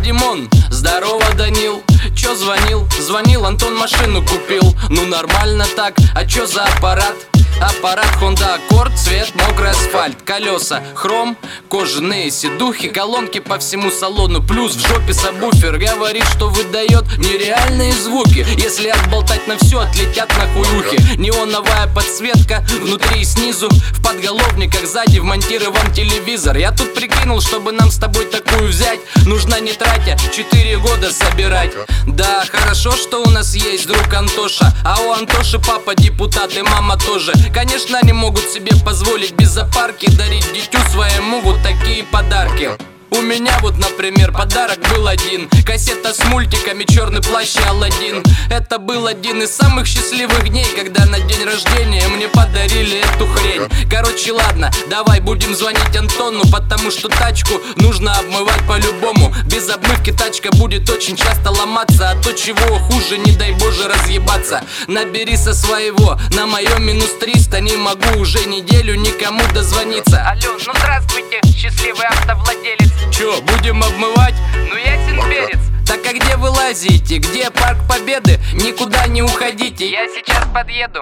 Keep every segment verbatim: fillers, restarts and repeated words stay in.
Димон, здорово, Данил. Чё звонил? Звонил, Антон машину купил. Ну нормально так, а чё за аппарат? Аппарат Honda Accord, цвет мокрый асфальт. Колеса хром, кожаные сидухи, колонки по всему салону, плюс в жопе сабвуфер. Говорит, что выдает нереальные звуки. Если отболтать на все, отлетят нахуй ухи. Неоновая подсветка внутри и снизу, в подголовниках сзади вмонтирован телевизор. Я тут прикинул, чтобы нам с тобой такую взять, нужно не тратя четыре года собирать. Да, хорошо, что у нас есть друг Антоша, а у Антоши папа депутат и мама тоже. Конечно, они могут себе позволить без запарки дарить дитю своему вот такие подарки. У меня вот, например, подарок был один: кассета с мультиками «Черный плащ» и «Аладдин». Это был один из самых счастливых дней, когда на день рождения мне подарили эту хрень. Короче, ладно, давай будем звонить Антону, потому что тачку нужно обмывать по-любому. Без обмывки тачка будет очень часто ломаться, а то чего хуже, не дай боже, разъебаться. Набери со своего, на моем минус триста, не могу уже неделю никому дозвониться. Алло, ну здравствуйте, счастливый автовладелец. Чё, будем обмывать? Ну ясен перец. Так а где вы лазите? Где парк Победы? Никуда не уходите, я сейчас подъеду.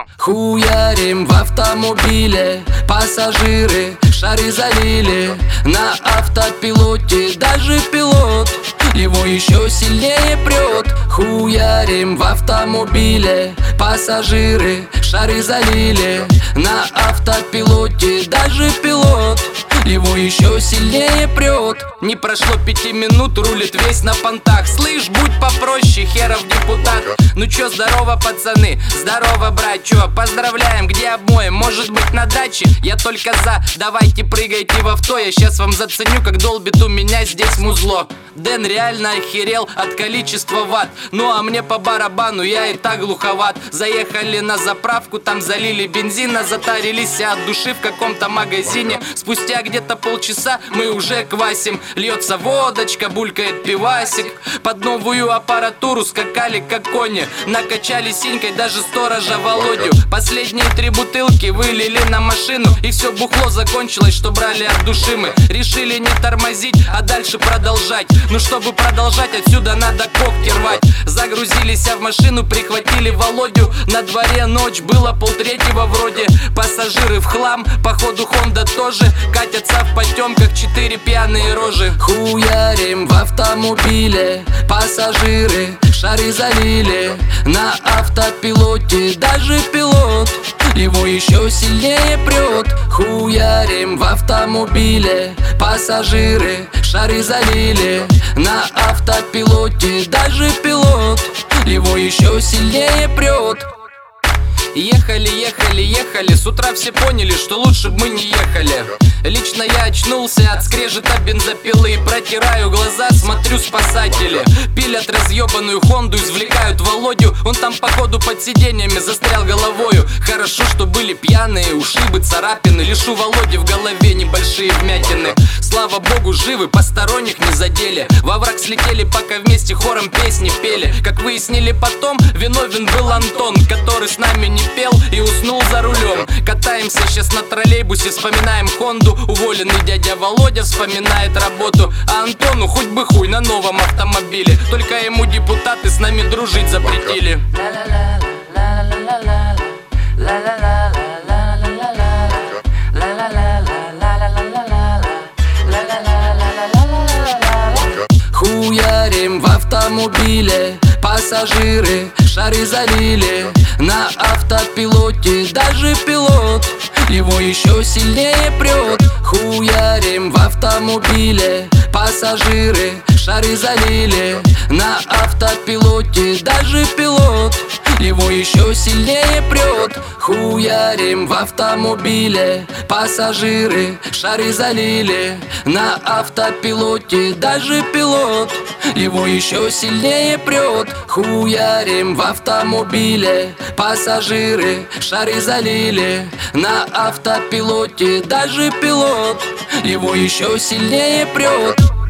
Хуярим в автомобиле, пассажиры шары залили. На автопилоте даже пилот его еще сильнее прет. Хуярим в автомобиле, пассажиры шары залили. На автопилоте даже пилот его еще сильнее прет. Не прошло пяти минут, рулит весь на понтах. Слышь, будь попроще, херов депутат. Ну чё, здорово, пацаны, здорово, брат. Чё, поздравляем, где обоим? Может быть на даче? Я только за, давайте прыгайте в авто. Я сейчас вам заценю, как долбит у меня здесь музло. Дэн реально охерел от количества ватт. Ну а мне по барабану, я и так глуховат. Заехали на заправку, там залили бензина, затарились от души в каком-то магазине. Спустя где-то полчаса мы уже квасим. Льется водочка, булькает пивасик. Под новую аппаратуру скакали как кони, накачали синькой даже сторожа Володю. Последние три бутылки вылили на машину, и все бухло закончилось, что брали от души мы. Решили не тормозить, а дальше продолжать. Ну чтобы продолжать, отсюда надо когти рвать. Загрузились в машину, прихватили Володю. На дворе ночь, было полтретьего вроде. Пассажиры в хлам, походу Honda тоже. Катятся в потемках четыре пьяные рожи. Хуярим в автомобиле, пассажиры шары залили. На автопилоте даже пилот его еще сильнее прет. Хуярим в автомобиле, пассажиры шары залили. На автопилоте даже пилот его еще сильнее прет. Ехали, ехали, ехали, с утра все поняли, что лучше бы мы не ехали. Лично я очнулся от скрежета бензопилы, протираю глаза, смотрю, спасатели пилят разъебанную Хонду, извлекают Володю. Он там походу под сиденьями застрял головою. Хорошо, что были пьяные, ушибы, царапины. Лишь у Володи в голове небольшие вмятины. Слава богу, живы, посторонних не задели. Во враг слетели, пока вместе хором песни пели. Как выяснили потом, виновен был Антон, который с нами не пел и уснул за рулем. Катаемся сейчас на троллейбусе, вспоминаем Хонду. Уволенный дядя Володя вспоминает работу, а Антону хоть бы хуй на новом автомобиле. Только ему депутаты с нами дружить запретили. Хуярим в автомобиле, пассажиры шары залили. На автопилоте даже пилот его еще сильнее прет. Хуярим в автомобиле, пассажиры шары залили. На автопилоте даже пилот его еще сильнее прет. Хуярим в автомобиле, пассажиры шары залили. На автопилоте даже пилот его еще сильнее прет. Хуярим в автомобиле, пассажиры шары залили. На автопилоте даже пилот его еще сильнее прет.